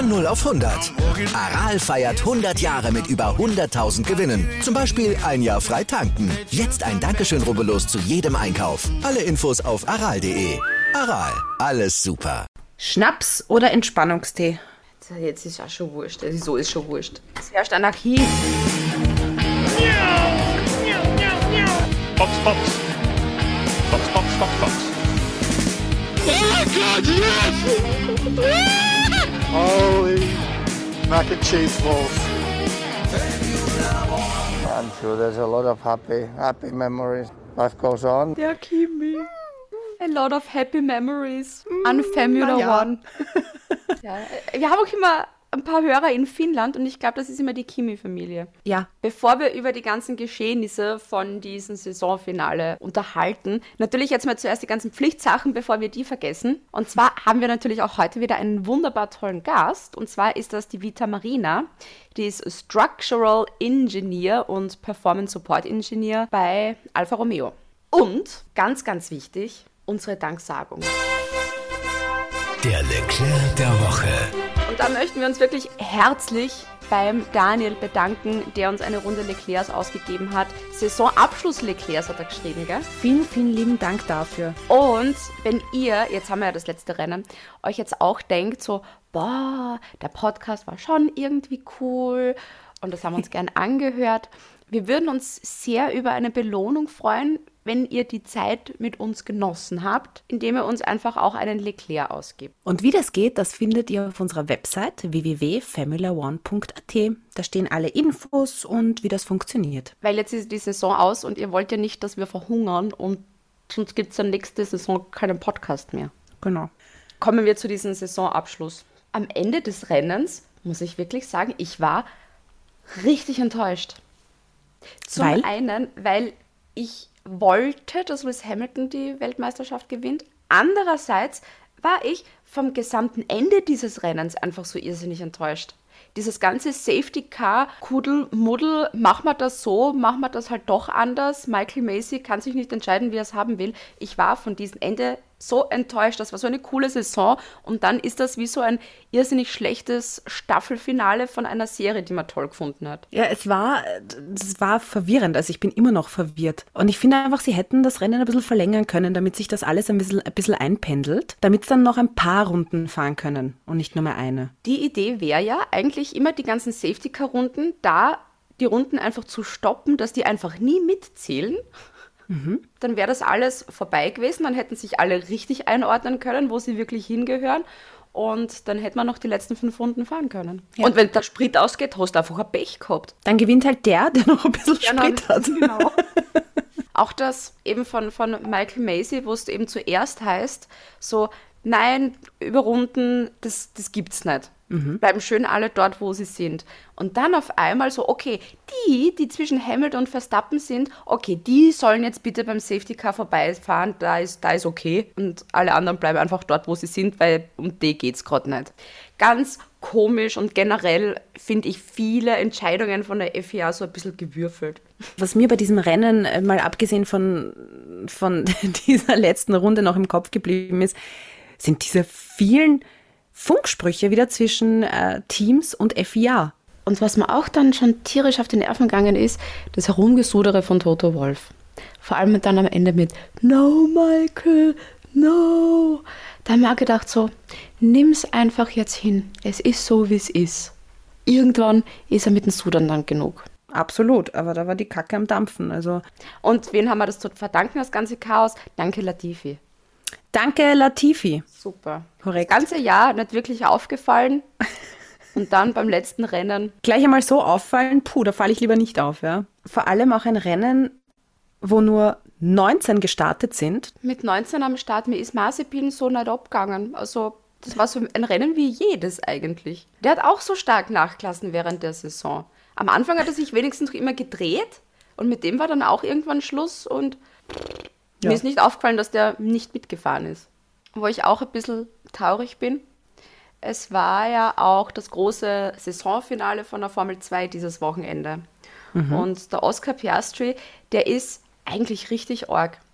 Von 0 auf 100. Aral feiert 100 Jahre mit über 100.000 Gewinnen. Zum Beispiel ein Jahr frei tanken. Jetzt ein Dankeschön, rubbellos zu jedem Einkauf. Alle Infos auf aral.de. Aral, alles super. Schnaps oder Entspannungstee? Jetzt ist auch schon wurscht. So ist schon wurscht. Es herrscht Anarchie. Fox, Fox. Fox, Fox, Fox, Fox. Oh God, yes! Holy mac and cheese balls. I'm sure there's a lot of happy memories. Life goes on. Der Kimi. A lot of happy memories an Formula One. Ja, wir haben auch immer ein paar Hörer in Finnland und ich glaube, das ist immer die Kimi-Familie. Ja. Bevor wir über die ganzen Geschehnisse von diesem Saisonfinale unterhalten, natürlich jetzt mal zuerst die ganzen Pflichtsachen, bevor wir die vergessen. Und zwar haben wir natürlich auch heute wieder einen wunderbar tollen Gast. Und zwar ist das die Vita Marina. Die ist Structural Engineer und Performance Support Engineer bei Alfa Romeo. Und, ganz, ganz wichtig, unsere Danksagung. Der Leclerc der Woche. Und da möchten wir uns wirklich herzlich beim Daniel bedanken, der uns eine Runde Leclercs ausgegeben hat. Saisonabschluss Leclercs hat er geschrieben, gell? Vielen, vielen lieben Dank dafür. Und wenn ihr, jetzt haben wir ja das letzte Rennen, euch jetzt auch denkt so, boah, der Podcast war schon irgendwie cool und das haben wir uns gern angehört. Wir würden uns sehr über eine Belohnung freuen, wenn ihr die Zeit mit uns genossen habt, indem ihr uns einfach auch einen Leclerc ausgibt. Und wie das geht, das findet ihr auf unserer Website www.formula1.at. Da stehen alle Infos und wie das funktioniert. Weil jetzt ist die Saison aus und ihr wollt ja nicht, dass wir verhungern und sonst gibt es dann nächste Saison keinen Podcast mehr. Genau. Kommen wir zu diesem Saisonabschluss. Am Ende des Rennens, muss ich wirklich sagen, ich war richtig enttäuscht. Zum einen, weil ich wollte, dass Lewis Hamilton die Weltmeisterschaft gewinnt. Andererseits war ich vom gesamten Ende dieses Rennens einfach so irrsinnig enttäuscht. Dieses ganze Safety-Car-Kuddelmuddel, machen wir das so, machen wir das halt doch anders. Michael Macy kann sich nicht entscheiden, wie er es haben will. Ich war von diesem Ende so enttäuscht. Das war so eine coole Saison und dann ist das wie so ein irrsinnig schlechtes Staffelfinale von einer Serie, die man toll gefunden hat. Ja, es war verwirrend. Also ich bin immer noch verwirrt. Und ich finde einfach, sie hätten das Rennen ein bisschen verlängern können, damit sich das alles ein bisschen einpendelt, damit sie dann noch ein paar Runden fahren können und nicht nur mehr eine. Die Idee wäre ja eigentlich immer die ganzen Safety-Car-Runden, da die Runden einfach zu stoppen, dass die einfach nie mitzählen. Dann wäre das alles vorbei gewesen, dann hätten sich alle richtig einordnen können, wo sie wirklich hingehören und dann hätte man noch die letzten 5 Runden fahren können. Ja. Und wenn der Sprit ausgeht, hast du einfach ein Pech gehabt. Dann gewinnt halt der noch ein bisschen Sprit hat. Genau. Auch das eben von Michael Macy, wo es eben zuerst heißt, so, nein, Überrunden, das gibt's nicht. Bleiben schön alle dort, wo sie sind. Und dann auf einmal so, okay, die zwischen Hamilton und Verstappen sind, okay, die sollen jetzt bitte beim Safety Car vorbeifahren, da ist okay. Und alle anderen bleiben einfach dort, wo sie sind, weil um die geht's gerade nicht. Ganz komisch und generell finde ich viele Entscheidungen von der FIA so ein bisschen gewürfelt. Was mir bei diesem Rennen, mal abgesehen von dieser letzten Runde noch im Kopf geblieben ist, sind diese vielen Funksprüche wieder zwischen Teams und FIA. Und was mir auch dann schon tierisch auf die Nerven gegangen ist, das Herumgesudere von Toto Wolff. Vor allem dann am Ende mit "No, Michael, no". Da habe ich mir gedacht so, nimm's einfach jetzt hin. Es ist so, wie es ist. Irgendwann ist er mit dem Sudern dann genug. Absolut, aber da war die Kacke am Dampfen. Also. Und wen haben wir das zu verdanken, das ganze Chaos? Danke, Latifi. Danke, Latifi. Super. Korrekt. Das ganze Jahr nicht wirklich aufgefallen. Und dann beim letzten Rennen. Gleich einmal so auffallen, da falle ich lieber nicht auf, ja. Vor allem auch ein Rennen, wo nur 19 gestartet sind. Mit 19 am Start, mir ist Mazepin so nicht abgegangen. Also, das war so ein Rennen wie jedes eigentlich. Der hat auch so stark nachgelassen während der Saison. Am Anfang hat er sich wenigstens noch immer gedreht und mit dem war dann auch irgendwann Schluss und mir ist nicht aufgefallen, dass der nicht mitgefahren ist. Wo ich auch ein bisschen traurig bin. Es war ja auch das große Saisonfinale von der Formel 2 dieses Wochenende. Und der Oscar Piastri, der ist eigentlich richtig arg.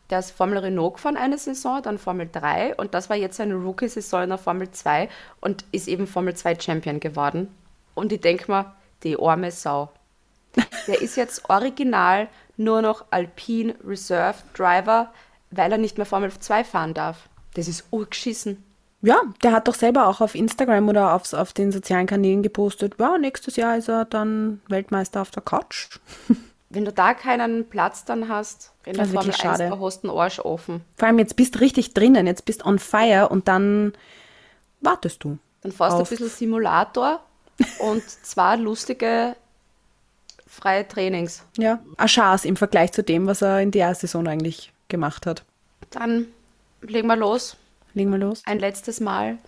Der ist Formel Renault gefahren eine Saison, dann Formel 3 und das war jetzt seine Rookie-Saison in der Formel 2 und ist eben Formel 2 Champion geworden. Und ich denke mir, die arme Sau. Der ist jetzt original nur noch Alpine Reserve Driver, weil er nicht mehr Formel 2 fahren darf. Das ist urgeschissen. Ja, der hat doch selber auch auf Instagram oder auf den sozialen Kanälen gepostet, ja, nächstes Jahr ist er dann Weltmeister auf der Couch. Wenn du da keinen Platz dann hast, in der Das ist Formel wirklich 1, schade. da hast du den Arsch offen. Vor allem jetzt bist du richtig drinnen, jetzt bist on fire und dann wartest du. Dann fährst du ein Auf- bisschen Simulator und 2 lustige freie Trainings. Ja, ein Chance im Vergleich zu dem, was er in der Saison eigentlich gemacht hat. Dann legen wir los. Legen wir los. Ein letztes Mal.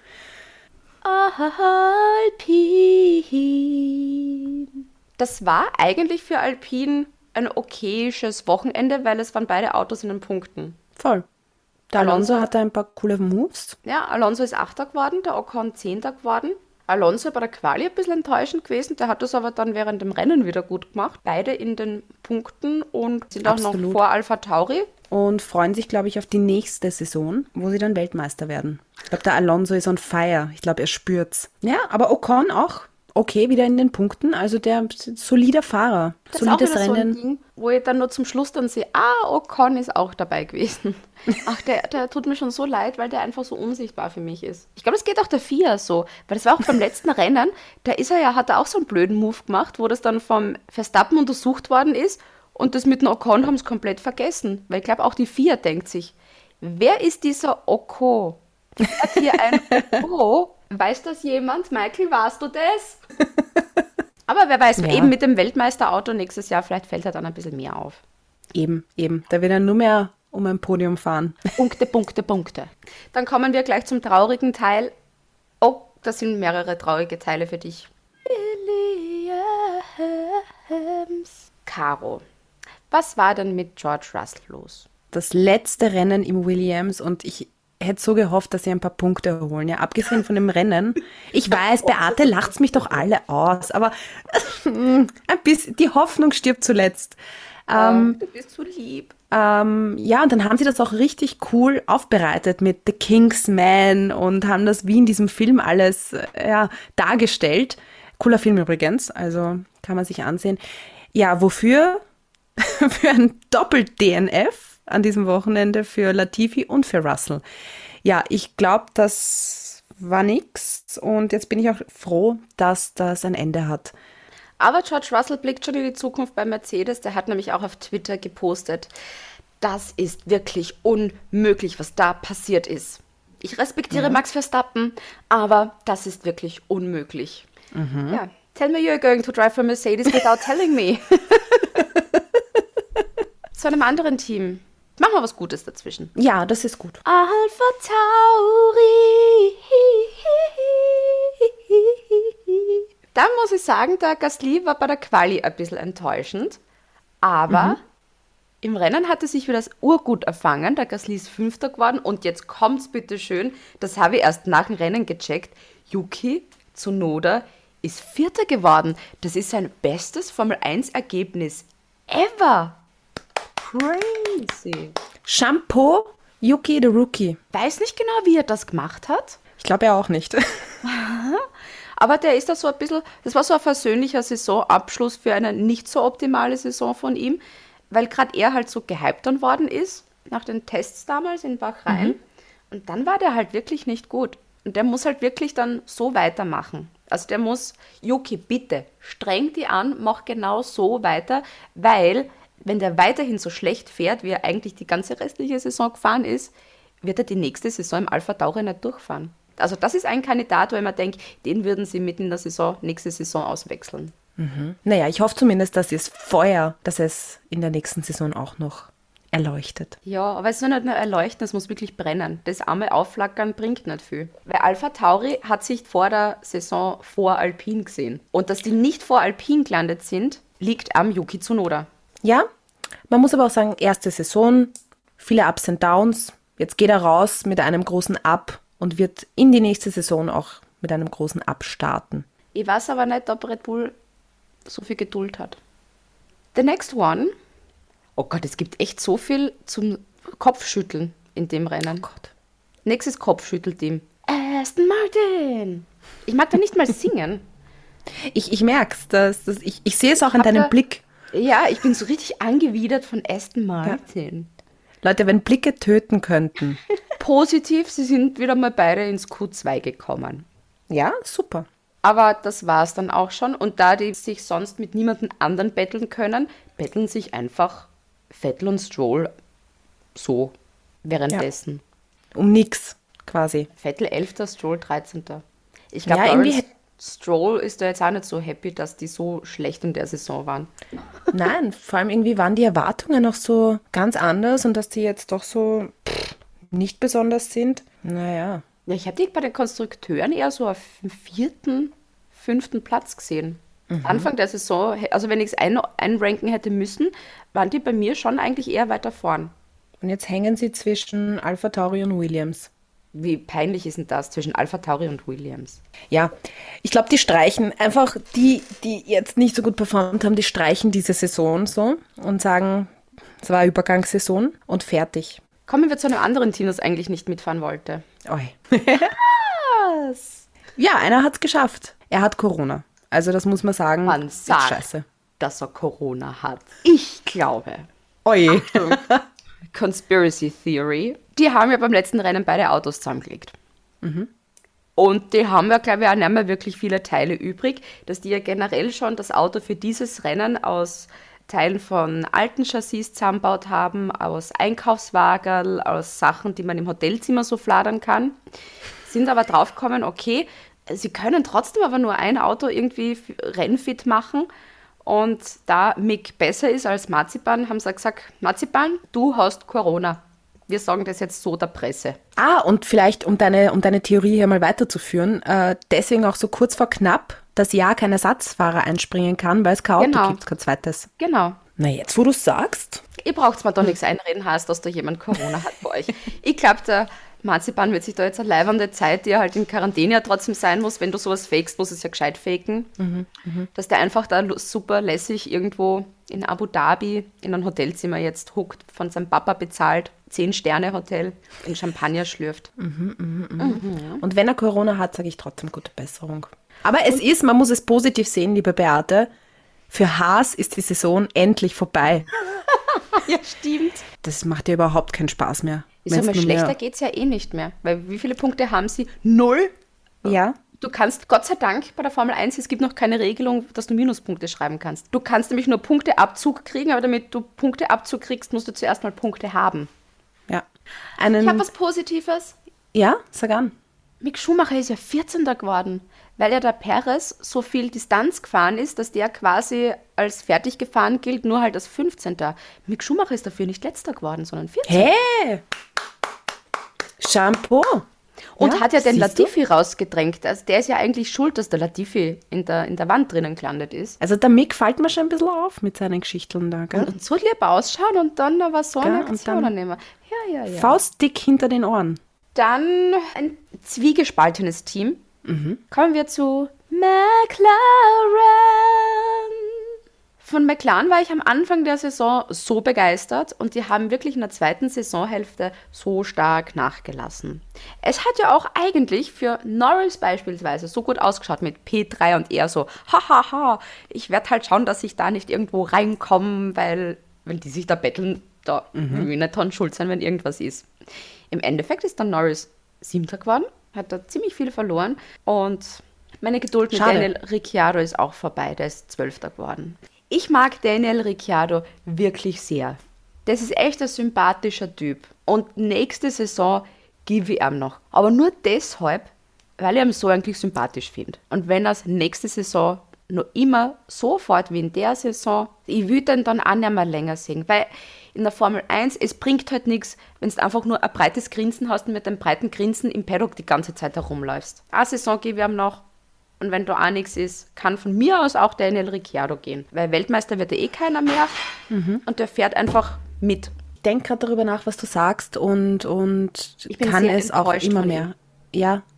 Alpine. Das war eigentlich für Alpine ein okayes Wochenende, weil es waren beide Autos in den Punkten. Voll. Der Alonso Alonso- hatte ein paar coole Moves. Ja, Alonso ist 8. geworden, der Ocon 10. geworden. Alonso bei der Quali ein bisschen enttäuschend gewesen, der hat das aber dann während dem Rennen wieder gut gemacht. Beide in den Punkten und sind auch noch Absolut. vor Alpha Tauri. Und freuen sich, glaube ich, auf die nächste Saison, wo sie dann Weltmeister werden. Ich glaube, der Alonso ist on fire. Ich glaube, er spürt's. Ja, aber Ocon auch okay wieder in den Punkten. Also der solider Fahrer. Das ist auch Solides wieder so ein Rennen. Ding, wo ich dann nur zum Schluss dann sehe, Ocon ist auch dabei gewesen. Ach, der tut mir schon so leid, weil der einfach so unsichtbar für mich ist. Ich glaube, das geht auch der FIA so, weil das war auch beim letzten Rennen, hat er auch so einen blöden Move gemacht, wo das dann vom Verstappen untersucht worden ist und das mit dem Ocon haben sie komplett vergessen. Weil ich glaube, auch die FIA denkt sich, wer ist dieser Ocon? Hat hier ein Ocon? Weiß das jemand? Michael, warst du das? Aber wer weiß, Ja. eben mit dem Weltmeisterauto nächstes Jahr, vielleicht fällt er dann ein bisschen mehr auf. Eben. Da wird er nur mehr um ein Podium fahren. Punkte, Punkte, Punkte. Dann kommen wir gleich zum traurigen Teil. Oh, das sind mehrere traurige Teile für dich. Williams. Caro, was war denn mit George Russell los? Das letzte Rennen im Williams und ich hätte so gehofft, dass sie ein paar Punkte holen. Ja, abgesehen von dem Rennen. Ich weiß, Beate lacht's mich doch alle aus, aber ein bisschen, die Hoffnung stirbt zuletzt. Du bist so lieb. Ja, und dann haben sie das auch richtig cool aufbereitet mit The King's Man und haben das wie in diesem Film alles dargestellt. Cooler Film übrigens, also kann man sich ansehen. Ja, wofür? Für ein Doppel-DNF an diesem Wochenende für Latifi und für Russell. Ja, ich glaube, das war nix und jetzt bin ich auch froh, dass das ein Ende hat. Aber George Russell blickt schon in die Zukunft bei Mercedes. Der hat nämlich auch auf Twitter gepostet, das ist wirklich unmöglich, was da passiert ist. Ich respektiere Max Verstappen, aber das ist wirklich unmöglich. Ja, tell me you're going to drive for Mercedes without telling me. Zu einem anderen Team. Machen wir was Gutes dazwischen. Ja, das ist gut. Alpha Tauri. Da muss ich sagen, der Gasly war bei der Quali ein bisschen enttäuschend. Aber im Rennen hat er sich wieder das urgut erfangen. Der Gasly ist 5. geworden. Und jetzt kommt's bitte schön. Das habe ich erst nach dem Rennen gecheckt. Yuki Tsunoda ist 4. geworden. Das ist sein bestes Formel-1-Ergebnis ever. Crazy. Shampoo, Yuki the Rookie. Weiß nicht genau, wie er das gemacht hat. Ich glaube ja auch nicht. Aber der ist da so ein bisschen, das war so ein versöhnlicher Saisonabschluss für eine nicht so optimale Saison von ihm, weil gerade er halt so gehypt dann worden ist, nach den Tests damals in Bahrain. Und dann war der halt wirklich nicht gut. Und der muss halt wirklich dann so weitermachen. Also der muss, Yuki, bitte, streng die an, mach genau so weiter, weil wenn der weiterhin so schlecht fährt, wie er eigentlich die ganze restliche Saison gefahren ist, wird er die nächste Saison im Alpha Tauri nicht durchfahren. Also das ist ein Kandidat, wo ich mir denke, den würden sie mitten in der Saison, nächste Saison auswechseln. Naja, ich hoffe zumindest, dass es Feuer, dass es in der nächsten Saison auch noch erleuchtet. Ja, aber es soll nicht nur erleuchten, es muss wirklich brennen. Das arme Aufflackern bringt nicht viel. Weil Alpha Tauri hat sich vor der Saison vor Alpine gesehen. Und dass die nicht vor Alpine gelandet sind, liegt am Yuki Tsunoda. Ja, man muss aber auch sagen, erste Saison, viele Ups und Downs. Jetzt geht er raus mit einem großen Up und wird in die nächste Saison auch mit einem großen Up starten. Ich weiß aber nicht, ob Red Bull so viel Geduld hat. The next one. Oh Gott, es gibt echt so viel zum Kopfschütteln in dem Rennen. Oh Gott. Nächstes Kopfschüttelteam. Aston Martin. Ich mag da nicht mal singen. Ich merke es. Ich sehe es auch an deinem Blick. Ja, ich bin so richtig angewidert von Aston Martin. Leute, wenn Blicke töten könnten. Positiv, sie sind wieder mal beide ins Q2 gekommen. Ja, super. Aber das war es dann auch schon. Und da die sich sonst mit niemandem anderen betteln können, betteln sich einfach Vettel und Stroll so währenddessen. Um nix, quasi. Vettel 11., Stroll 13. Ich Ja, glaube, irgendwie Stroll ist da jetzt auch nicht so happy, dass die so schlecht in der Saison waren. Nein, vor allem irgendwie waren die Erwartungen noch so ganz anders und dass die jetzt doch so nicht besonders sind. Naja. Ja, ich habe die bei den Konstrukteuren eher so auf dem 4., 5. Platz gesehen. Anfang der Saison, also wenn ich es einranken hätte müssen, waren die bei mir schon eigentlich eher weiter vorn. Und jetzt hängen sie zwischen AlphaTauri und Williams. Wie peinlich ist denn das zwischen AlphaTauri und Williams? Ja, ich glaube, die streichen einfach die jetzt nicht so gut performt haben, die streichen diese Saison so und sagen, es war Übergangssaison und fertig. Kommen wir zu einem anderen Team, das eigentlich nicht mitfahren wollte. Oi. Ja, einer hat es geschafft. Er hat Corona. Also das muss man sagen. Man ist sagt, scheiße. dass er Corona hat. Ich glaube. Oi. Conspiracy Theory. Die haben ja beim letzten Rennen beide Autos zusammengelegt. Und die haben ja, glaube ich, auch nicht mehr wirklich viele Teile übrig, dass die ja generell schon das Auto für dieses Rennen aus Teilen von alten Chassis zusammengebaut haben, aus Einkaufswagen, aus Sachen, die man im Hotelzimmer so fladern kann. Sind aber draufgekommen, okay, sie können trotzdem aber nur ein Auto irgendwie rennfit machen. Und da Mick besser ist als Marzipan, haben sie gesagt, Marzipan, du hast Corona. Wir sagen das jetzt so der Presse. Und vielleicht, um deine Theorie hier mal weiterzuführen, deswegen auch so kurz vor knapp, dass ja kein Ersatzfahrer einspringen kann, weil es kein Auto gibt, kein zweites. Genau. Na, jetzt, wo du es sagst. Ihr braucht mir doch nichts einreden, heißt, dass da jemand Corona hat bei euch. Ich glaube, der Marzipan wird sich da jetzt eine leibende Zeit, die er halt in Quarantäne ja trotzdem sein muss. Wenn du sowas fakest, muss es ja gescheit faken. Dass der einfach da super lässig irgendwo in Abu Dhabi in ein Hotelzimmer jetzt huckt, von seinem Papa bezahlt, 10-Sterne-Hotel, in Champagner schlürft. Und wenn er Corona hat, sage ich trotzdem gute Besserung. Aber man muss es positiv sehen, liebe Beate, für Haas ist die Saison endlich vorbei. Ja, stimmt. Das macht ja überhaupt keinen Spaß mehr. Ich sag mal, schlechter geht es ja eh nicht mehr. Weil wie viele Punkte haben sie? 0. Ja. Du kannst, Gott sei Dank, bei der Formel 1, es gibt noch keine Regelung, dass du Minuspunkte schreiben kannst. Du kannst nämlich nur Punkteabzug kriegen, aber damit du Punkteabzug kriegst, musst du zuerst mal Punkte haben. Ja. Ich habe was Positives. Ja, sag an. Mick Schumacher ist ja 14. geworden, weil ja der Perez so viel Distanz gefahren ist, dass der quasi als fertig gefahren gilt, nur halt als 15. Mick Schumacher ist dafür nicht letzter geworden, sondern 14. Hey! Shampoo! Und Ja, hat ja den siehst du? Latifi rausgedrängt. Also der ist ja eigentlich schuld, dass der Latifi in der Wand drinnen gelandet ist. Also der Mick fällt mir schon ein bisschen auf mit seinen Geschichten da, gell? Und so lieb ausschauen und dann aber so eine Ja, und Aktion dann- nehmen. Ja. Faustdick hinter den Ohren. Dann ein zwiegespaltenes Team. Kommen wir zu McLaren. Von McLaren war ich am Anfang der Saison so begeistert und die haben wirklich in der zweiten Saisonhälfte so stark nachgelassen. Es hat ja auch eigentlich für Norris beispielsweise so gut ausgeschaut mit P3 und er so, hahaha, ich werde halt schauen, dass ich da nicht irgendwo reinkomme, weil wenn die sich da betteln, da will ich nicht dran schuld sein, wenn irgendwas ist. Im Endeffekt ist dann Norris 7. geworden, hat da ziemlich viel verloren und meine Geduld mit Schade. Daniel Ricciardo ist auch vorbei, der ist 12. geworden. Ich mag Daniel Ricciardo wirklich sehr. Das ist echt ein sympathischer Typ. Und nächste Saison gebe ich ihm noch. Aber nur deshalb, weil ich ihn so eigentlich sympathisch finde. Und wenn er es nächste Saison noch immer so fährt wie in der Saison, ich will den dann auch nicht mehr länger sehen. Weil in der Formel 1, es bringt halt nichts, wenn du einfach nur ein breites Grinsen hast und mit einem breiten Grinsen im Paddock die ganze Zeit herumläufst. Eine Saison gebe ich ihm noch. Und wenn da auch nichts ist, kann von mir aus auch Daniel Ricciardo gehen. Weil Weltmeister wird ja eh keiner mehr. Und der fährt einfach mit. Denk gerade darüber nach, was du sagst und Ich bin kann sehr es auch enttäuscht immer von mehr. Ja,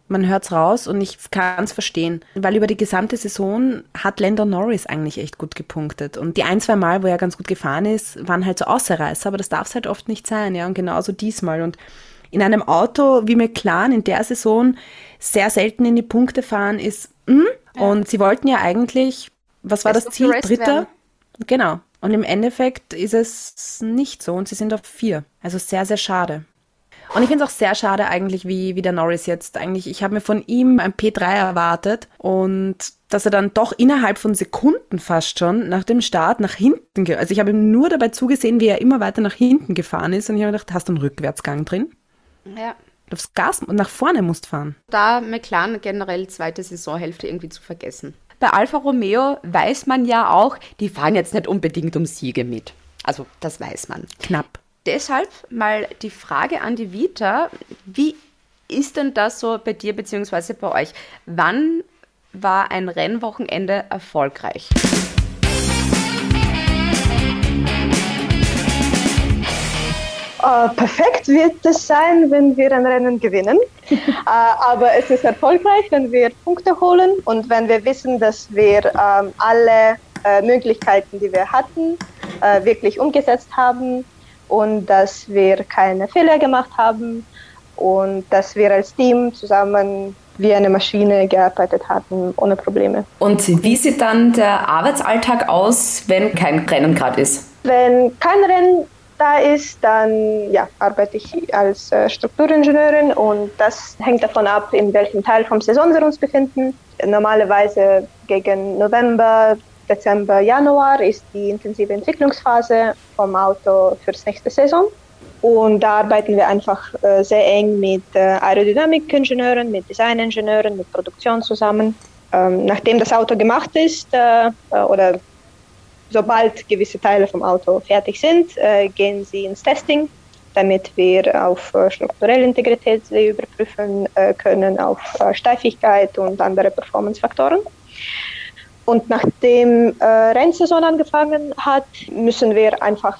Man hört's raus und ich kann es verstehen. Weil über die gesamte Saison hat Lando Norris eigentlich echt gut gepunktet. Und die 1-2 Mal, wo er ganz gut gefahren ist, waren halt so Ausreißer, aber das darf es halt oft nicht sein, ja. Und genauso diesmal. Und in einem Auto wie McLaren in der Saison sehr selten in die Punkte fahren ist, Und sie wollten ja eigentlich, was war das Ziel? Dritter? Genau. Und im Endeffekt ist es nicht so und sie sind auf 4. Also sehr, sehr schade. Und ich finde es auch sehr schade eigentlich, wie der Norris jetzt eigentlich, ich habe mir von ihm ein P3 erwartet und dass er dann doch innerhalb von Sekunden fast schon nach dem Start nach hinten, also ich habe ihm nur dabei zugesehen, wie er immer weiter nach hinten gefahren ist und ich habe mir gedacht, hast du einen Rückwärtsgang drin? Ja. Du aufs Gas und nach vorne musst fahren. Da McLaren generell zweite Saisonhälfte irgendwie zu vergessen. Bei Alfa Romeo weiß man ja auch, die fahren jetzt nicht unbedingt um Siege mit. Also das weiß man. Knapp. Deshalb mal die Frage an die Vita, wie ist denn das so bei dir bzw. bei euch? Wann war ein Rennwochenende erfolgreich? Perfekt wird es sein, wenn wir ein Rennen gewinnen. Aber es ist erfolgreich, wenn wir Punkte holen und wenn wir wissen, dass wir alle Möglichkeiten, die wir hatten, wirklich umgesetzt haben und dass wir keine Fehler gemacht haben und dass wir als Team zusammen wie eine Maschine gearbeitet hatten, ohne Probleme. Und wie sieht dann der Arbeitsalltag aus, wenn kein Rennen gerade ist? Wenn kein Rennen da ist, dann arbeite ich als Strukturingenieurin und das hängt davon ab, in welchem Teil vom Saison wir uns befinden. Normalerweise gegen November, Dezember, Januar ist die intensive Entwicklungsphase vom Auto für die nächste Saison. Und da arbeiten wir einfach sehr eng mit Aerodynamikingenieuren, mit Designingenieuren, mit Produktion zusammen. Nachdem das Auto gemacht ist oder sobald gewisse Teile vom Auto fertig sind, gehen sie ins Testing, damit wir auf strukturelle Integrität überprüfen können, auf Steifigkeit und andere Performance-Faktoren. Und nachdem Rennsaison angefangen hat, müssen wir einfach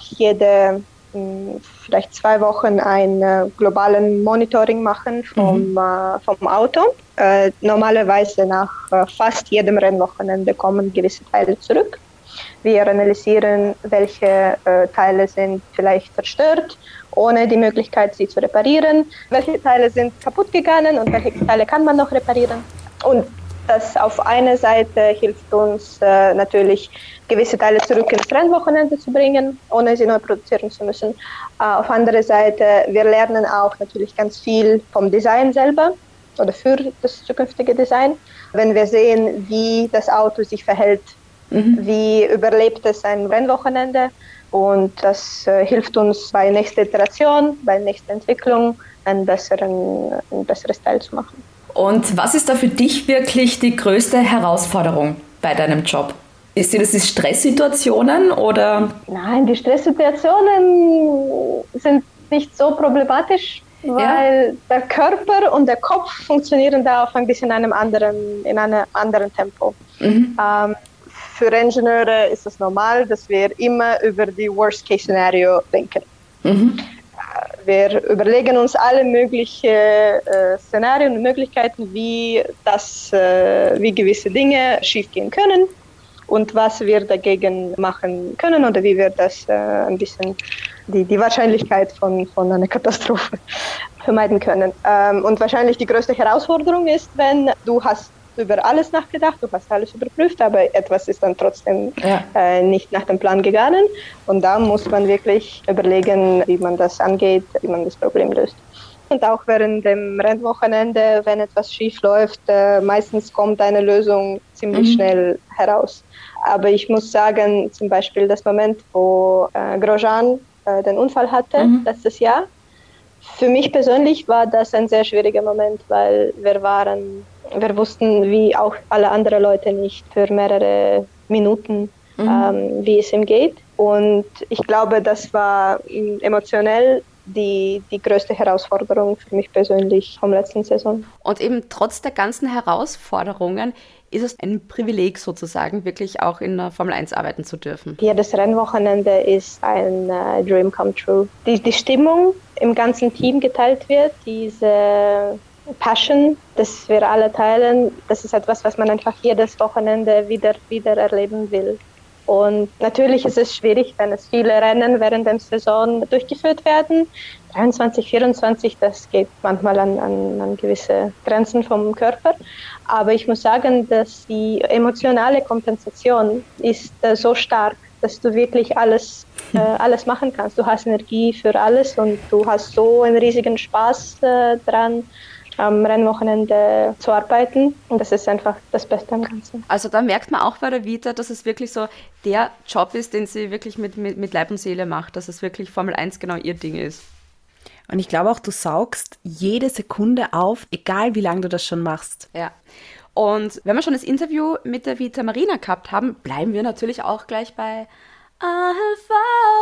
vielleicht 2 Wochen ein globalen Monitoring machen vom Auto. Normalerweise nach fast jedem Rennwochenende kommen gewisse Teile zurück. Wir analysieren, welche Teile sind vielleicht zerstört, ohne die Möglichkeit, sie zu reparieren. Welche Teile sind kaputt gegangen und welche Teile kann man noch reparieren. Und das auf einer Seite hilft uns natürlich, gewisse Teile zurück ins Rennwochenende zu bringen, ohne sie neu produzieren zu müssen. Auf der anderen Seite, wir lernen auch natürlich ganz viel vom Design selber oder für das zukünftige Design. Wenn wir sehen, wie das Auto sich verhält, wie überlebt es ein Rennwochenende und das hilft uns bei nächster Iteration, bei nächster Entwicklung ein besseres Teil zu machen. Und was ist da für dich wirklich die größte Herausforderung bei deinem Job? Sind das die Stresssituationen oder? Nein, die Stresssituationen sind nicht so problematisch, weil der Körper und der Kopf funktionieren da auf ein bisschen in einem anderen Tempo. Für Ingenieure ist es normal, dass wir immer über die Worst-Case-Szenario denken. Wir überlegen uns alle möglichen Szenarien und Möglichkeiten, wie gewisse Dinge schiefgehen können und was wir dagegen machen können oder wie wir das ein bisschen die Wahrscheinlichkeit von einer Katastrophe vermeiden können. Und wahrscheinlich die größte Herausforderung ist, wenn du hast über alles nachgedacht, du hast alles überprüft, aber etwas ist dann trotzdem nicht nach dem Plan gegangen. Und da muss man wirklich überlegen, wie man das angeht, wie man das Problem löst. Und auch während dem Rennwochenende, wenn etwas schief läuft, meistens kommt eine Lösung ziemlich schnell heraus. Aber ich muss sagen, zum Beispiel das Moment, wo Grosjean den Unfall hatte, letztes Jahr, für mich persönlich war das ein sehr schwieriger Moment, weil wir wussten, wie auch alle anderen Leute nicht, für mehrere Minuten, wie es ihm geht. Und ich glaube, das war emotionell die größte Herausforderung für mich persönlich vom letzten Saison. Und eben trotz der ganzen Herausforderungen ist es ein Privileg sozusagen, wirklich auch in der Formel 1 arbeiten zu dürfen. Jedes Rennwochenende ist ein Dream come true. Die Stimmung im ganzen Team geteilt wird, diese Passion, das wir alle teilen. Das ist etwas, was man einfach jedes Wochenende wieder erleben will. Und natürlich ist es schwierig, wenn es viele Rennen während der Saison durchgeführt werden. 23, 24, das geht manchmal an gewisse Grenzen vom Körper. Aber ich muss sagen, dass die emotionale Kompensation ist so stark, dass du wirklich alles machen kannst. Du hast Energie für alles und du hast so einen riesigen Spaß dran, am Rennwochenende zu arbeiten. Und das ist einfach das Beste am Ganzen. Also da merkt man auch bei der Vita, dass es wirklich so der Job ist, den sie wirklich mit Leib und Seele macht, dass es wirklich Formel 1 genau ihr Ding ist. Und ich glaube auch, du saugst jede Sekunde auf, egal wie lange du das schon machst. Ja. Und wenn wir schon das Interview mit der Vita Marina gehabt haben, bleiben wir natürlich auch gleich bei Alfa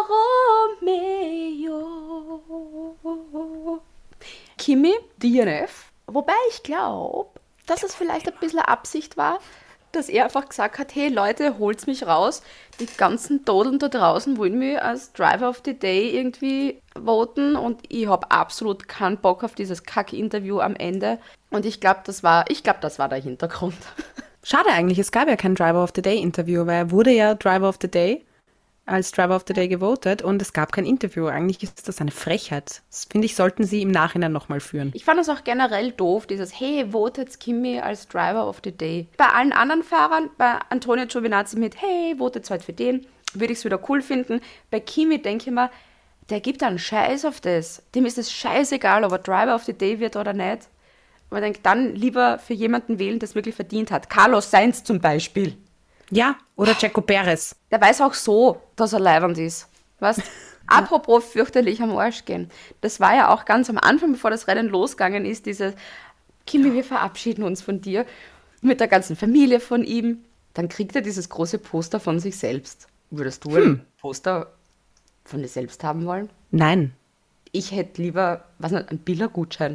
Romeo. Kimi, DNF. Wobei ich glaube, dass es vielleicht ein bisschen Absicht war, dass er einfach gesagt hat, hey Leute, holt's mich raus. Die ganzen Todeln da draußen wollen mich als Driver of the Day irgendwie voten und ich habe absolut keinen Bock auf dieses Kack-Interview am Ende. Und ich glaube, das war der Hintergrund. Schade eigentlich, es gab ja kein Driver of the Day Interview, weil er wurde ja Driver of the Day als Driver of the Day gewotet und es gab kein Interview. Eigentlich ist das eine Frechheit. Das finde ich, sollten sie im Nachhinein nochmal führen. Ich fand es auch generell doof, dieses hey, votet Kimi als Driver of the Day. Bei allen anderen Fahrern, bei Antonio Giovinazzi mit hey, votet heute für den, würde ich es wieder cool finden. Bei Kimi denke ich mir, der gibt einen Scheiß auf das. Dem ist es scheißegal, ob er Driver of the Day wird oder nicht. Aber ich denke, dann lieber für jemanden wählen, der es wirklich verdient hat. Carlos Sainz zum Beispiel. Ja, oder Checo Perez. Der weiß auch so, dass er leibend ist. Weißt? Apropos fürchterlich am Arsch gehen. Das war ja auch ganz am Anfang, bevor das Rennen losgegangen ist, dieses Kimi, wir verabschieden uns von dir. Mit der ganzen Familie von ihm. Dann kriegt er dieses große Poster von sich selbst. Würdest du ein Poster von dir selbst haben wollen? Nein. Ich hätte lieber, einen Billergutschein.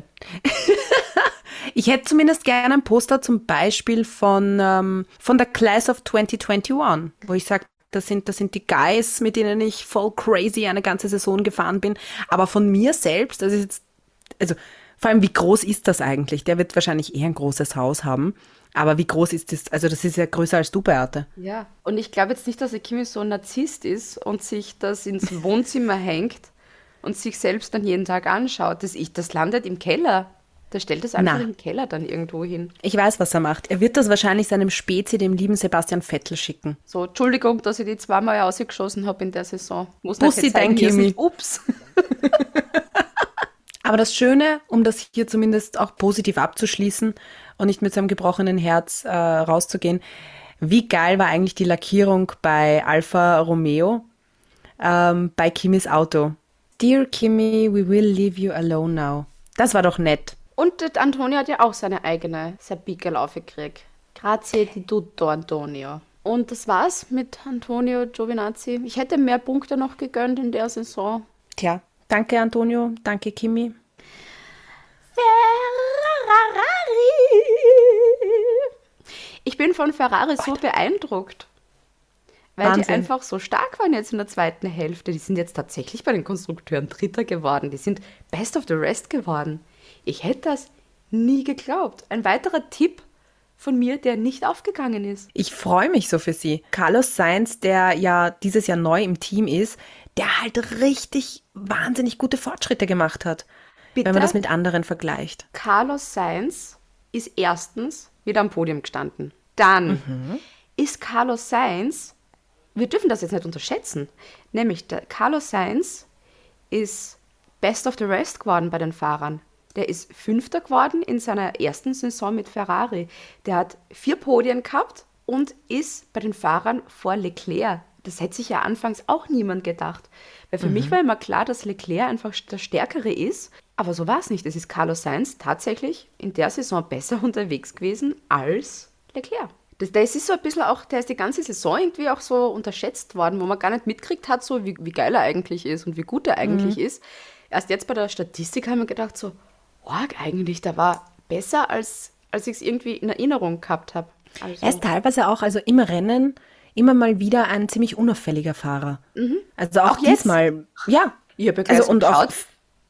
Ich hätte zumindest gerne ein Poster zum Beispiel von der Class of 2021, wo ich sage, das sind die Guys, mit denen ich voll crazy eine ganze Saison gefahren bin. Aber von mir selbst, also vor allem, wie groß ist das eigentlich? Der wird wahrscheinlich eher ein großes Haus haben. Aber wie groß ist das? Also das ist ja größer als du, Beate. Ja, und ich glaube jetzt nicht, dass der Kimi so ein Narzisst ist und sich das ins Wohnzimmer hängt und sich selbst dann jeden Tag anschaut. Das landet im Keller. Der stellt das einfach im Keller dann irgendwo hin. Ich weiß, was er macht. Er wird das wahrscheinlich seinem Spezi, dem lieben Sebastian Vettel, schicken. So, Entschuldigung, dass ich die zweimal ausgeschossen habe in der Saison. Bussi, dein Kimi. Ups. Aber das Schöne, um das hier zumindest auch positiv abzuschließen und nicht mit so einem gebrochenen Herz rauszugehen, wie geil war eigentlich die Lackierung bei Alfa Romeo, bei Kimis Auto. Dear Kimi, we will leave you alone now. Das war doch nett. Und der Antonio hat ja auch seine eigene Sabika-Laufe gekriegt. Grazie di tutto, Antonio. Und das war's mit Antonio Giovinazzi. Ich hätte mehr Punkte noch gegönnt in der Saison. Tja, danke Antonio, danke Kimi. Ferrari. Ich bin von Ferrari so beeindruckt. Weil Wahnsinn. Die einfach so stark waren jetzt in der zweiten Hälfte. Die sind jetzt tatsächlich bei den Konstrukteuren Dritter geworden. Die sind Best of the Rest geworden. Ich hätte das nie geglaubt. Ein weiterer Tipp von mir, der nicht aufgegangen ist. Ich freue mich so für sie. Carlos Sainz, der ja dieses Jahr neu im Team ist, der halt richtig wahnsinnig gute Fortschritte gemacht hat, wenn man das mit anderen vergleicht. Carlos Sainz ist erstens wieder am Podium gestanden. Dann ist Carlos Sainz, wir dürfen das jetzt nicht unterschätzen, nämlich der Carlos Sainz ist Best of the Rest geworden bei den Fahrern. Der ist Fünfter geworden in seiner ersten Saison mit Ferrari. Der hat 4 Podien gehabt und ist bei den Fahrern vor Leclerc. Das hätte sich ja anfangs auch niemand gedacht. Weil für mich war immer klar, dass Leclerc einfach der Stärkere ist. Aber so war es nicht. Es ist Carlos Sainz tatsächlich in der Saison besser unterwegs gewesen als Leclerc. Das ist so ein bisschen auch, der ist die ganze Saison irgendwie auch so unterschätzt worden, wo man gar nicht mitgekriegt hat, so wie geil er eigentlich ist und wie gut er eigentlich ist. Erst jetzt bei der Statistik haben wir gedacht so, eigentlich, der war besser, als ich es irgendwie in Erinnerung gehabt habe. Also. Er ist teilweise auch, also im Rennen, immer mal wieder ein ziemlich unauffälliger Fahrer. Also auch jetzt? diesmal, ja. Ich habe ja Also und auch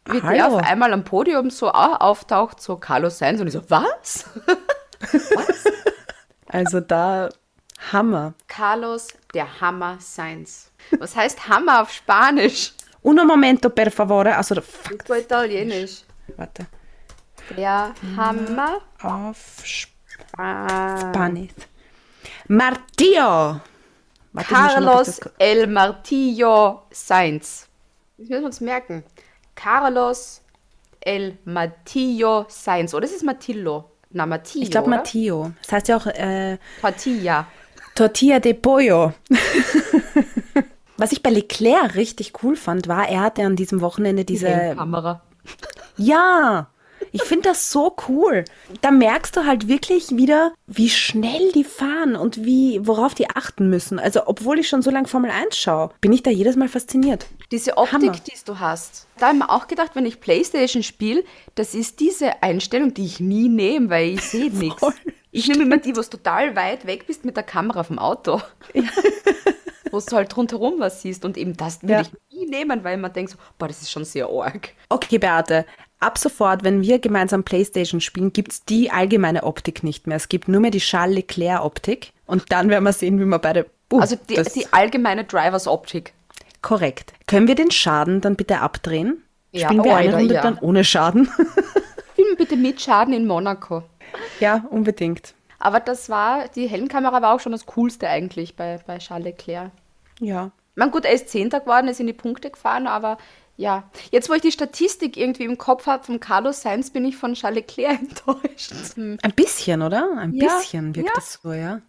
wie der auf einmal am Podium so auch auftaucht, so Carlos Sainz, und ich so, was? Was? Also da Hammer. Carlos, der Hammer Sainz. Was heißt Hammer auf Spanisch? Uno momento, per favore. Also, Super Italienisch. warte. Der Hammer Auf Spanisch. Martillo. Warte, ich muss schon, ob Carlos ich das- El Martillo Sainz. Das müssen wir uns merken. Carlos El Martillo Sainz. Oder ist es Martillo? Na, Martillo, Ich glaube oder? Martillo. Das heißt ja auch Tortilla. Tortilla de Pollo. Was ich bei Leclerc richtig cool fand, war, er hatte an diesem Wochenende diese... Kamera. Ja, ich finde das so cool. Da merkst du halt wirklich wieder, wie schnell die fahren und worauf die achten müssen. Also, obwohl ich schon so lange Formel 1 schaue, bin ich da jedes Mal fasziniert. Diese Optik, Hammer. die du hast. Da habe ich mir auch gedacht, wenn ich Playstation spiele, das ist diese Einstellung, die ich nie nehme, weil ich sehe nichts. Ich nehme immer die, wo du total weit weg bist mit der Kamera vom Auto. Wo du halt rundherum was siehst. Und eben das würde ich nie nehmen, weil man denkt so, boah, das ist schon sehr arg. Okay, Beate, ab sofort, wenn wir gemeinsam Playstation spielen, gibt es die allgemeine Optik nicht mehr. Es gibt nur mehr die Charles Leclerc-Optik. Und dann werden wir sehen, wie wir beide... Also die allgemeine Drivers-Optik. Korrekt. Können wir den Schaden dann bitte abdrehen? Ja, Spielen wir eine Alter, Runde ja. dann ohne Schaden? Film bitte mit Schaden in Monaco. Ja, unbedingt. Aber die Helmkamera war auch schon das Coolste eigentlich bei Charles Leclerc. Ja. Man gut, er ist 10. geworden, ist in die Punkte gefahren, aber ja. Jetzt, wo ich die Statistik irgendwie im Kopf habe von Carlos Sainz, bin ich von Charles Leclerc enttäuscht. Ein bisschen, oder? Ein Ja, bisschen wirkt ja. das so, ja.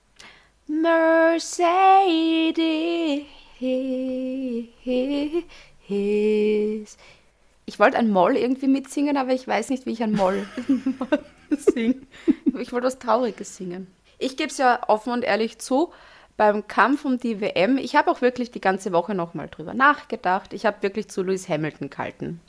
Mercedes. Ich wollte ein Moll irgendwie mitsingen, aber ich weiß nicht, wie ich ein Moll singe. Ich wollte was Trauriges singen. Ich gebe es ja offen und ehrlich zu, beim Kampf um die WM, ich habe auch wirklich die ganze Woche nochmal drüber nachgedacht. Ich habe wirklich zu Lewis Hamilton gehalten.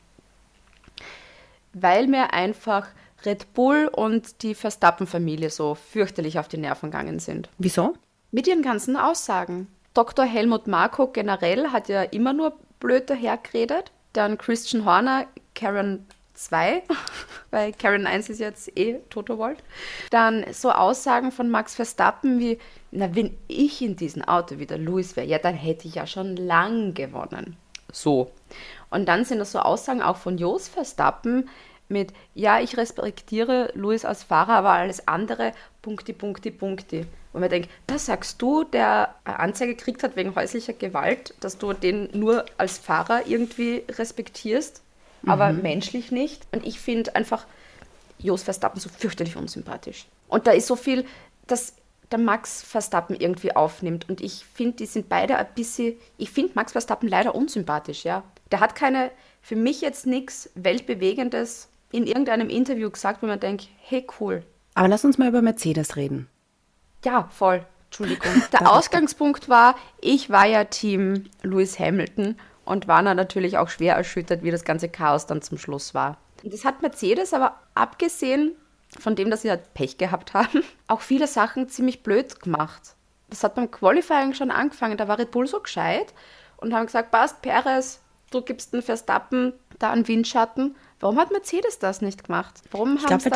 Weil mir einfach Red Bull und die Verstappen-Familie so fürchterlich auf die Nerven gegangen sind. Wieso? Mit ihren ganzen Aussagen. Dr. Helmut Marko generell hat ja immer nur blöd dahergeredet. Dann Christian Horner, Karen 2, weil Karen 1 ist jetzt Toto Wolff. Dann so Aussagen von Max Verstappen wie, na, wenn ich in diesem Auto wieder Lewis wäre, ja, dann hätte ich ja schon lang gewonnen. So. Und dann sind das so Aussagen auch von Jos Verstappen mit, ja, ich respektiere Lewis als Fahrer, aber alles andere, Punkti. Wo man denkt, das sagst du, der eine Anzeige gekriegt hat wegen häuslicher Gewalt, dass du den nur als Fahrer irgendwie respektierst, aber menschlich nicht. Und ich finde einfach Jos Verstappen so fürchterlich unsympathisch. Und da ist so viel, dass der Max Verstappen irgendwie aufnimmt. Und ich finde, die sind beide ein bisschen, ich finde Max Verstappen leider unsympathisch, ja. Der hat für mich jetzt nichts Weltbewegendes in irgendeinem Interview gesagt, wo man denkt, hey, cool. Aber lass uns mal über Mercedes reden. Ja, voll. Entschuldigung. Der Ausgangspunkt war, ich war ja Team Lewis Hamilton und war dann natürlich auch schwer erschüttert, wie das ganze Chaos dann zum Schluss war. Und das hat Mercedes aber abgesehen von dem, dass sie halt Pech gehabt haben, auch viele Sachen ziemlich blöd gemacht. Das hat beim Qualifying schon angefangen. Da war Red Bull so gescheit und haben gesagt, passt, Perez, du gibst den Verstappen da einen Windschatten. Warum hat Mercedes das nicht gemacht? Warum haben sie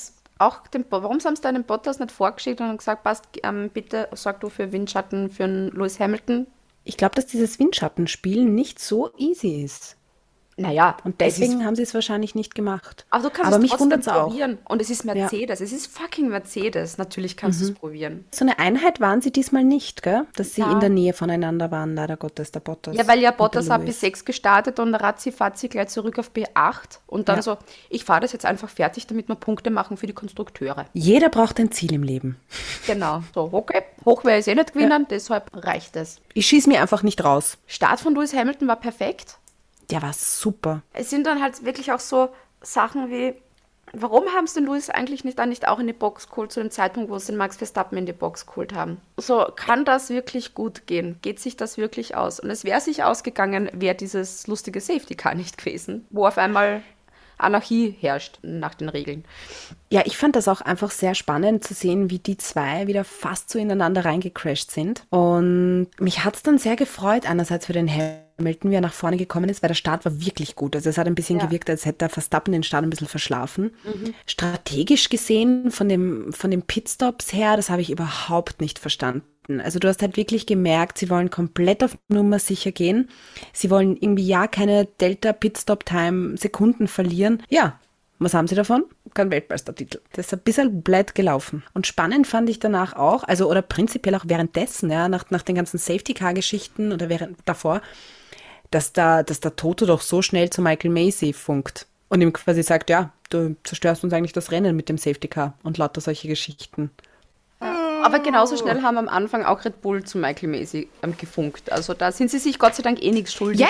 da den Bottas nicht vorgeschickt und haben gesagt, passt, bitte sorg du für Windschatten für einen Lewis Hamilton? Ich glaube, dass dieses Windschattenspielen nicht so easy ist. Naja, Und deswegen haben sie es wahrscheinlich nicht gemacht. aber du kannst Aber es mich trotzdem wundert's auch. probieren. Und es ist Mercedes. Es ist fucking Mercedes. Natürlich kannst du es probieren. So eine Einheit waren sie diesmal nicht, gell? Dass sie Ja. in der Nähe voneinander waren, leider Gottes, der Bottas. Ja, weil ja und Bottas der hat Lewis. P6 gestartet und ratzi-fatzi gleich zurück auf P8. Und dann Ja. so, ich fahre das jetzt einfach fertig, damit wir Punkte machen für die Konstrukteure. Jeder braucht ein Ziel im Leben. Genau. So, okay. Hoch werde ich nicht gewinnen, deshalb reicht es. Ich schieße mir einfach nicht raus. Start von Lewis Hamilton war perfekt. Der war super. Es sind dann halt wirklich auch so Sachen wie, warum haben sie den Lewis eigentlich nicht auch in die Box geholt, zu dem Zeitpunkt, wo sie den Max Verstappen in die Box geholt haben? So, kann das wirklich gut gehen? Geht sich das wirklich aus? Und es wäre sich ausgegangen, wäre dieses lustige Safety Car nicht gewesen, wo auf einmal Anarchie herrscht nach den Regeln. Ja, ich fand das auch einfach sehr spannend zu sehen, wie die zwei wieder fast so ineinander reingecrashed sind. Und mich hat es dann sehr gefreut, einerseits für den Hamilton, wie er nach vorne gekommen ist, weil der Start war wirklich gut. Also es hat ein bisschen gewirkt, als hätte der Verstappen den Start ein bisschen verschlafen. Strategisch gesehen, von den Pitstops her, das habe ich überhaupt nicht verstanden. Also du hast halt wirklich gemerkt, sie wollen komplett auf Nummer sicher gehen. Sie wollen irgendwie keine Delta-Pitstop-Time Sekunden verlieren. Ja, was haben sie davon? Kein Weltmeistertitel. Das ist ein bisschen blöd gelaufen. Und spannend fand ich danach auch, also oder prinzipiell auch währenddessen, ja, nach den ganzen Safety-Car-Geschichten oder davor, dass der Toto doch so schnell zu Michael Macy funkt und ihm quasi sagt, ja, du zerstörst uns eigentlich das Rennen mit dem Safety-Car und lauter solche Geschichten. Aber genauso schnell haben am Anfang auch Red Bull zu Michael Macy gefunkt. Also da sind sie sich Gott sei Dank eh nichts schuldig.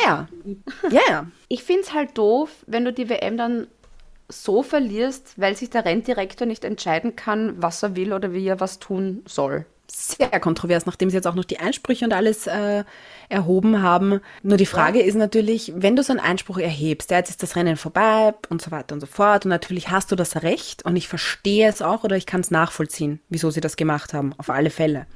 Ja. Ich finde es halt doof, wenn du die WM dann so verlierst, weil sich der Renndirektor nicht entscheiden kann, was er will oder wie er was tun soll. Sehr kontrovers, nachdem sie jetzt auch noch die Einsprüche und alles erhoben haben. Nur die Frage ist natürlich, wenn du so einen Einspruch erhebst, jetzt ist das Rennen vorbei und so weiter und so fort und natürlich hast du das Recht und ich verstehe es auch oder ich kann es nachvollziehen, wieso sie das gemacht haben, auf alle Fälle.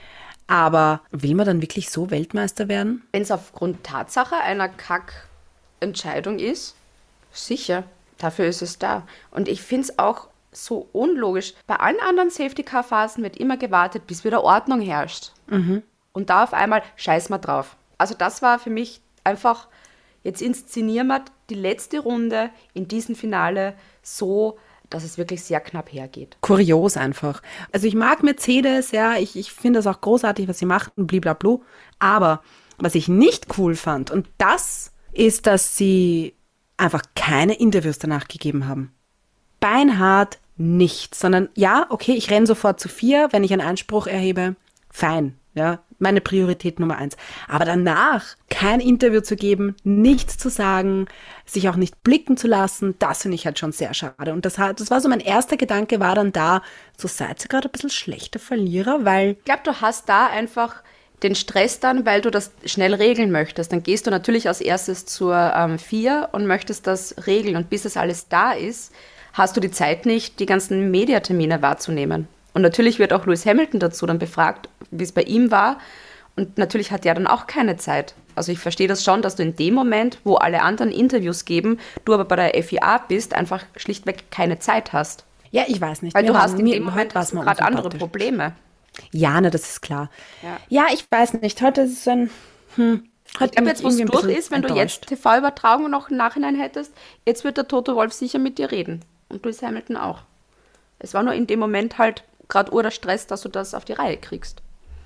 Aber will man dann wirklich so Weltmeister werden? Wenn es aufgrund Tatsache einer Kackentscheidung ist, sicher, dafür ist es da. Und ich finde es auch so unlogisch. Bei allen anderen Safety-Car-Phasen wird immer gewartet, bis wieder Ordnung herrscht. Und da auf einmal scheiß mal drauf. Also das war für mich einfach, jetzt inszenieren wir die letzte Runde in diesem Finale so, dass es wirklich sehr knapp hergeht. Kurios einfach. Also ich mag Mercedes, ja, ich finde das auch großartig, was sie machten, blablabla. Aber was ich nicht cool fand, und das ist, dass sie einfach keine Interviews danach gegeben haben. Beinhart nichts, sondern ja, okay, ich renne sofort zu 4, wenn ich einen Einspruch erhebe, fein, ja, meine Priorität Nummer 1. Aber danach kein Interview zu geben, nichts zu sagen, sich auch nicht blicken zu lassen, das finde ich halt schon sehr schade. Und das war so mein erster Gedanke, war dann da, so seid ihr gerade ein bisschen schlechter Verlierer, weil... Ich glaube, du hast da einfach den Stress dann, weil du das schnell regeln möchtest. Dann gehst du natürlich als erstes zur 4 und möchtest das regeln. Und bis das alles da ist, hast du die Zeit nicht, die ganzen Mediatermine wahrzunehmen. Und natürlich wird auch Lewis Hamilton dazu dann befragt, wie es bei ihm war. Und natürlich hat er dann auch keine Zeit. Also ich verstehe das schon, dass du in dem Moment, wo alle anderen Interviews geben, du aber bei der FIA bist, einfach schlichtweg keine Zeit hast. Ja, ich weiß nicht. Weil du hast in dem Moment gerade andere Probleme. Ja, das ist klar. Ja, ich weiß nicht. Heute ist es ein... Ich glaube, jetzt, wo es durch ist, wenn du jetzt TV-Übertragung noch im Nachhinein hättest, jetzt wird der Toto Wolff sicher mit dir reden. Und Lewis Hamilton auch. Es war nur in dem Moment halt gerade der Stress, dass du das auf die Reihe kriegst.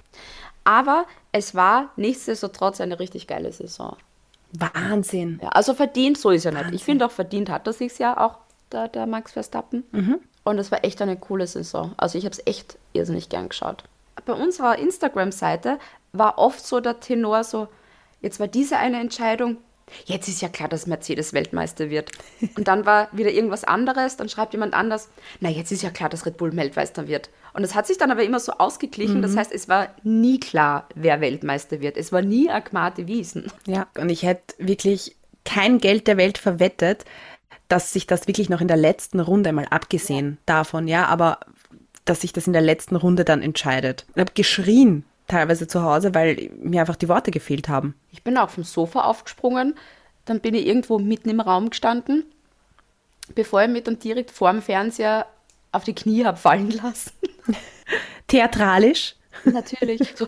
Aber es war nichtsdestotrotz eine richtig geile Saison. Wahnsinn. Ja, also verdient, so ist ja nicht. Ich finde auch, verdient hat er sich's ja auch, der Max Verstappen. Und es war echt eine coole Saison. Also ich habe es echt irrsinnig gern geschaut. Bei unserer Instagram-Seite war oft so der Tenor so, jetzt war diese eine Entscheidung, jetzt ist ja klar, dass Mercedes Weltmeister wird. Und dann war wieder irgendwas anderes, dann schreibt jemand anders, na jetzt ist ja klar, dass Red Bull Weltmeister wird. Und es hat sich dann aber immer so ausgeglichen, das heißt, es war nie klar, wer Weltmeister wird. Es war nie Agmate Wiesen. Ja, und ich hätte wirklich kein Geld der Welt verwettet, dass sich das wirklich noch in der letzten Runde, mal abgesehen davon, ja, aber dass sich das in der letzten Runde dann entscheidet. Ich habe geschrien teilweise zu Hause, weil mir einfach die Worte gefehlt haben. Ich bin auch vom Sofa aufgesprungen, dann bin ich irgendwo mitten im Raum gestanden, bevor ich mich dann direkt vor dem Fernseher auf die Knie habe fallen lassen. Theatralisch? Natürlich. So,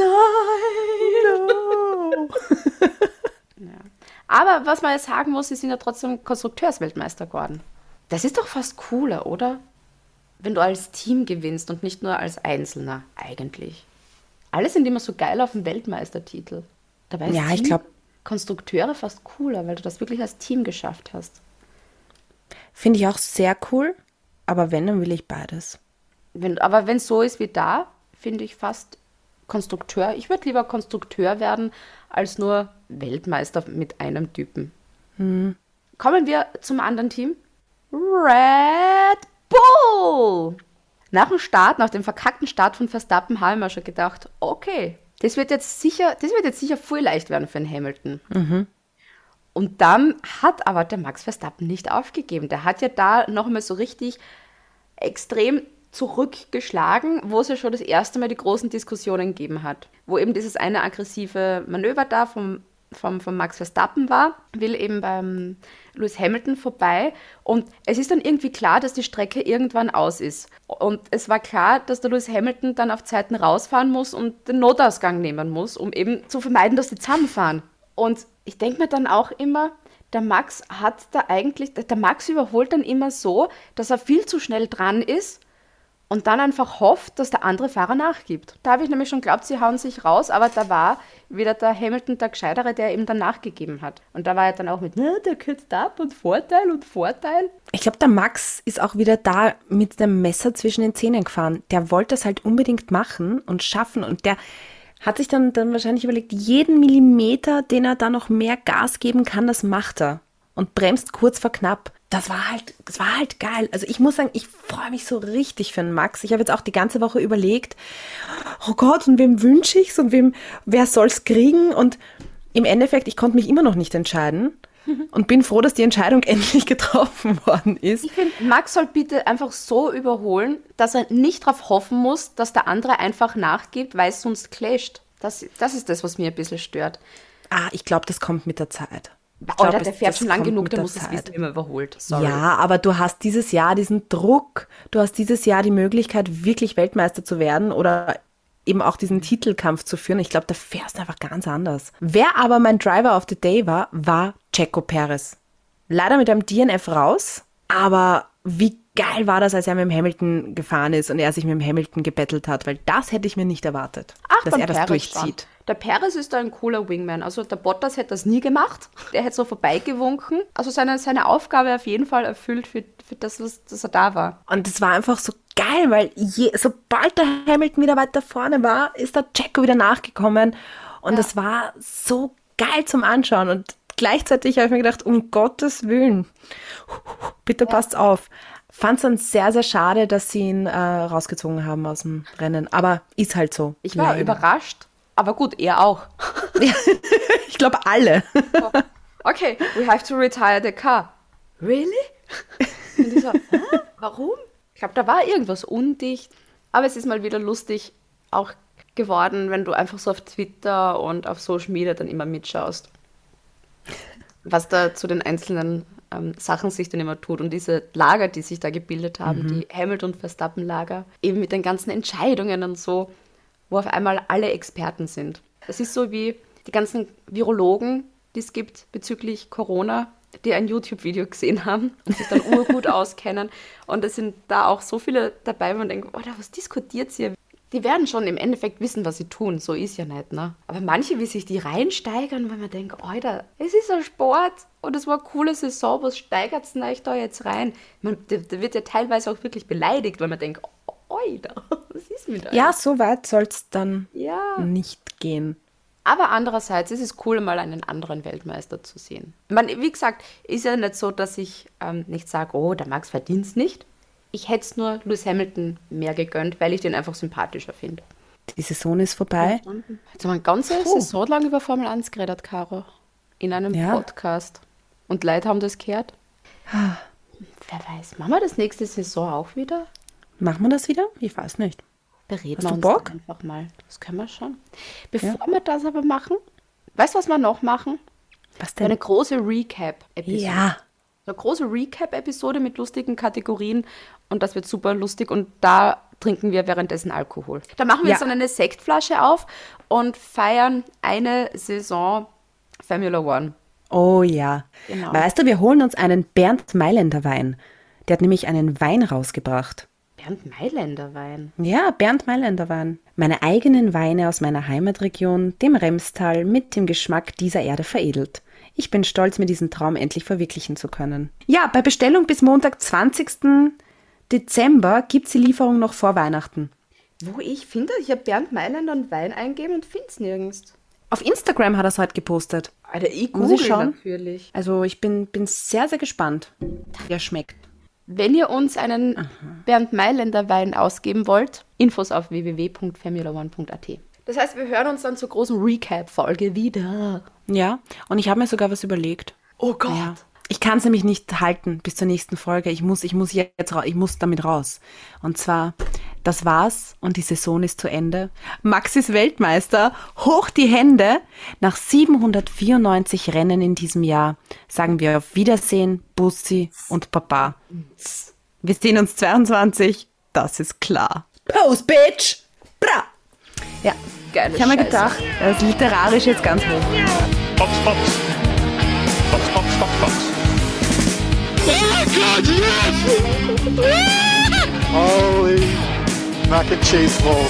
nein! No. Ja. Aber was man jetzt sagen muss, sie sind ja trotzdem Konstrukteursweltmeister geworden. Das ist doch fast cooler, oder? Wenn du als Team gewinnst und nicht nur als Einzelner, eigentlich. Alle sind immer so geil auf dem Weltmeistertitel. Dabei ist ich glaube, Konstrukteure fast cooler, weil du das wirklich als Team geschafft hast. Finde ich auch sehr cool, aber wenn, dann will ich beides. Aber wenn es so ist wie da, finde ich fast Konstrukteur. Ich würde lieber Konstrukteur werden, als nur Weltmeister mit einem Typen. Kommen wir zum anderen Team. Red Bull! Nach dem verkackten Start von Verstappen, haben wir schon gedacht, okay, das wird jetzt sicher viel leicht werden für den Hamilton. Und dann hat aber der Max Verstappen nicht aufgegeben. Der hat ja da nochmal so richtig extrem zurückgeschlagen, wo es ja schon das erste Mal die großen Diskussionen gegeben hat. Wo eben dieses eine aggressive Manöver da vom Max Verstappen war, will eben beim Lewis Hamilton vorbei. Und es ist dann irgendwie klar, dass die Strecke irgendwann aus ist. Und es war klar, dass der Lewis Hamilton dann auf Zeiten rausfahren muss und den Notausgang nehmen muss, um eben zu vermeiden, dass die zusammenfahren. Und ich denke mir dann auch immer, der Max überholt dann immer so, dass er viel zu schnell dran ist und dann einfach hofft, dass der andere Fahrer nachgibt. Da habe ich nämlich schon geglaubt, sie hauen sich raus, aber da war wieder der Hamilton der Gescheitere, der eben dann nachgegeben hat. Und da war er dann auch mit, der kürzt ab und Vorteil. Ich glaube, der Max ist auch wieder da mit dem Messer zwischen den Zähnen gefahren. Der wollte das halt unbedingt machen und schaffen und der hat sich dann wahrscheinlich überlegt, jeden Millimeter, den er da noch mehr Gas geben kann, das macht er. Und bremst kurz vor knapp. Das war halt geil. Also ich muss sagen, ich freue mich so richtig für den Max. Ich habe jetzt auch die ganze Woche überlegt, oh Gott, und wem wünsche ich's und wer soll's kriegen? Und im Endeffekt, ich konnte mich immer noch nicht entscheiden. Und bin froh, dass die Entscheidung endlich getroffen worden ist. Ich finde, Max soll bitte einfach so überholen, dass er nicht darauf hoffen muss, dass der andere einfach nachgibt, weil es sonst clasht. Das ist das, was mir ein bisschen stört. Ich glaube, das kommt mit der Zeit. Oder der fährt schon lang genug, der muss es wissen, wie man überholt. Sorry. Ja, aber du hast dieses Jahr diesen Druck, du hast dieses Jahr die Möglichkeit, wirklich Weltmeister zu werden oder eben auch diesen Titelkampf zu führen. Ich glaube, da fährst du einfach ganz anders. Wer aber mein Driver of the Day war Checo Perez. Leider mit einem DNF raus, aber wie geil war das, als er mit dem Hamilton gefahren ist und er sich mit dem Hamilton gebettelt hat, weil das hätte ich mir nicht erwartet, dass er das durchzieht. Schon. Der Perez ist da ein cooler Wingman. Also der Bottas hätte das nie gemacht. Der hätte so vorbeigewunken. Also seine Aufgabe auf jeden Fall erfüllt für das, dass er da war. Und es war einfach so geil, weil sobald der Hamilton wieder weiter vorne war, ist der Checo wieder nachgekommen. Und es war so geil zum Anschauen. Und gleichzeitig habe ich mir gedacht, um Gottes Willen, bitte passt auf. Fand es dann sehr, sehr schade, dass sie ihn rausgezogen haben aus dem Rennen. Aber ist halt so. Ich war überrascht. Aber gut, er auch. Ich glaube, alle. Okay, we have to retire the car. Really? Und ich so, warum? Ich glaube, da war irgendwas undicht. Aber es ist mal wieder lustig auch geworden, wenn du einfach so auf Twitter und auf Social Media dann immer mitschaust, was da zu den einzelnen Sachen sich dann immer tut. Und diese Lager, die sich da gebildet haben, die Hamilton- und Verstappen-Lager, eben mit den ganzen Entscheidungen und so, wo auf einmal alle Experten sind. Das ist so wie die ganzen Virologen, die es gibt bezüglich Corona, die ein YouTube-Video gesehen haben und sich dann urgut auskennen. Und es sind da auch so viele dabei, wo man denkt, was diskutiert sie? Die werden schon im Endeffekt wissen, was sie tun. So ist ja nicht, ne? Aber manche, wie sich die reinsteigern, weil man denkt, Alter, es ist ein Sport und es war eine coole Saison, was steigert es euch da jetzt rein? Da wird ja teilweise auch wirklich beleidigt, weil man denkt, Alter, was ist mit euch? Ja, so weit soll es dann nicht gehen. Aber andererseits ist es cool, mal einen anderen Weltmeister zu sehen. Wie gesagt, ist ja nicht so, dass ich nicht sage, der Max verdient es nicht. Ich hätte es nur Lewis Hamilton mehr gegönnt, weil ich den einfach sympathischer finde. Die Saison ist vorbei. Jetzt haben wir eine ganze Saison lang über Formel 1 geredet, Caro. In einem Podcast. Und Leute haben das gehört. Wer weiß, machen wir das nächste Saison auch wieder? Machen wir das wieder? Ich weiß nicht. Bereden Hast wir du uns Bock? Einfach mal. Das können wir schon. Bevor wir das aber machen, weißt du, was wir noch machen? Was denn? Eine große Recap-Episode. Ja. Eine große Recap-Episode mit lustigen Kategorien und das wird super lustig und da trinken wir währenddessen Alkohol. Da machen wir jetzt dann eine Sektflasche auf und feiern eine Saison Formula One. Oh ja. Genau. Weißt du, wir holen uns einen Bernd Mailänder Wein. Der hat nämlich einen Wein rausgebracht. Bernd Mailänder Wein? Ja, Bernd Mailänder Wein. Meine eigenen Weine aus meiner Heimatregion, dem Remstal, mit dem Geschmack dieser Erde veredelt. Ich bin stolz, mir diesen Traum endlich verwirklichen zu können. Ja, bei Bestellung bis Montag, 20. Dezember gibt es die Lieferung noch vor Weihnachten. Wo ich finde, ich habe Bernd Mailänder und Wein eingeben und finde es nirgends. Auf Instagram hat er es heute gepostet. Alter, ich Muss ich google schauen? natürlich. Also ich bin sehr, sehr gespannt, wie er schmeckt. Wenn ihr uns einen Bernd Mailänder Wein ausgeben wollt, Infos auf www.formula1.at. Das heißt, wir hören uns dann zur großen Recap-Folge wieder. Ja, und ich habe mir sogar was überlegt. Oh Gott. Ja. Ich kann es nämlich nicht halten bis zur nächsten Folge. Ich muss damit raus. Und zwar, das war's und die Saison ist zu Ende. Max ist Weltmeister. Hoch die Hände. Nach 794 Rennen in diesem Jahr sagen wir auf Wiedersehen, Bussi und Papa. Wir sehen uns 22. Das ist klar. Pose, Bitch! Bra! Ja, Geile ich habe mir Scheiße. gedacht, das ist literarisch jetzt ganz hoch. Box, Box. Box, Box, Box, Box. Holy mac and cheese balls.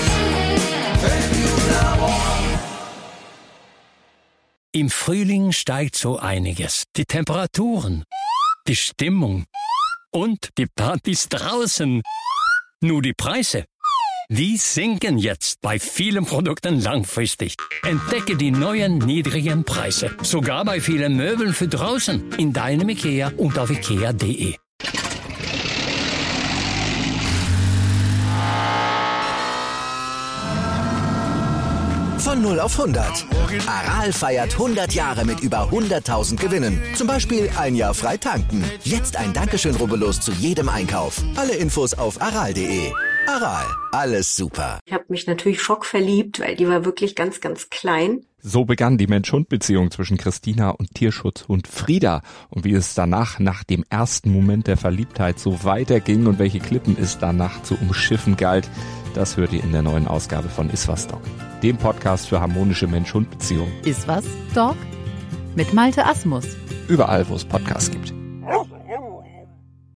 Im Frühling steigt so einiges. Die Temperaturen, die Stimmung und die Partys draußen. Nur die Preise, die sinken jetzt bei vielen Produkten langfristig. Entdecke die neuen niedrigen Preise. Sogar bei vielen Möbeln für draußen. In deinem IKEA und auf ikea.de. Von 0 auf 100. Aral feiert 100 Jahre mit über 100.000 Gewinnen. Zum Beispiel ein Jahr frei tanken. Jetzt ein Dankeschön, rubbellos zu jedem Einkauf. Alle Infos auf aral.de. Aral, alles super. Ich habe mich natürlich schockverliebt, weil die war wirklich ganz, ganz klein. So begann die Mensch-Hund-Beziehung zwischen Christina und Tierschutzhund Frieda. Und wie es danach, nach dem ersten Moment der Verliebtheit, so weiterging und welche Klippen es danach zu umschiffen galt, das hört ihr in der neuen Ausgabe von Iswas Dog, dem Podcast für harmonische Mensch-Hund-Beziehungen. Iswas Dog? Mit Malte Asmus. Überall, wo es Podcasts gibt.